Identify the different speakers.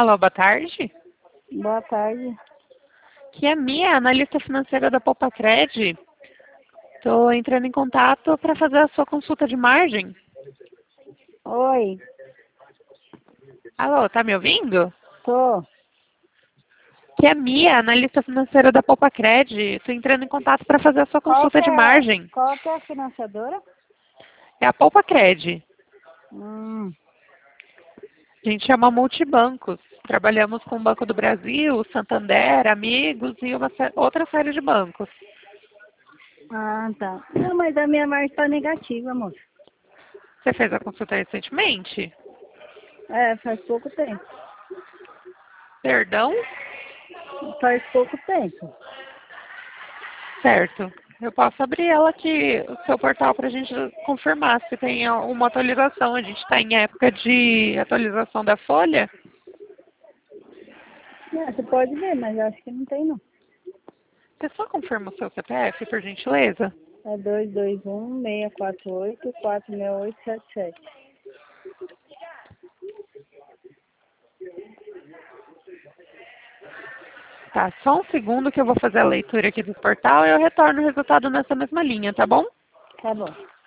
Speaker 1: Alô, boa tarde.
Speaker 2: Boa tarde.
Speaker 1: Que é a Mia, analista financeira da Poupa-Cred. Estou entrando em contato para fazer a sua consulta de margem.
Speaker 2: Oi,
Speaker 1: Alô, tá me ouvindo?
Speaker 2: tô.
Speaker 1: Que é a Mia, analista financeira da Poupa-Cred. Estou entrando em contato para fazer a sua consulta de margem.
Speaker 2: Qual que é a financiadora?
Speaker 1: É a Poupa-Cred.
Speaker 2: Hum,
Speaker 1: A gente chama multibancos. Trabalhamos com o Banco do Brasil, Santander, Amigos e outra série de bancos.
Speaker 2: tá. Não, mas a minha margem tá negativa, moça.
Speaker 1: Você fez a consulta recentemente?
Speaker 2: É, faz pouco tempo.
Speaker 1: Perdão?
Speaker 2: Faz pouco tempo.
Speaker 1: Certo. Eu posso abrir ela aqui, o seu portal, para a gente confirmar se tem uma atualização. A gente está em época de atualização da folha.
Speaker 2: Você pode ver, mas eu acho que não tem, não.
Speaker 1: Você só confirma o seu CPF, por gentileza?
Speaker 2: É 221-648-46877.
Speaker 1: Tá, só um segundo que eu vou fazer a leitura aqui do portal e eu retorno o resultado nessa mesma linha, tá bom?
Speaker 2: Tá bom.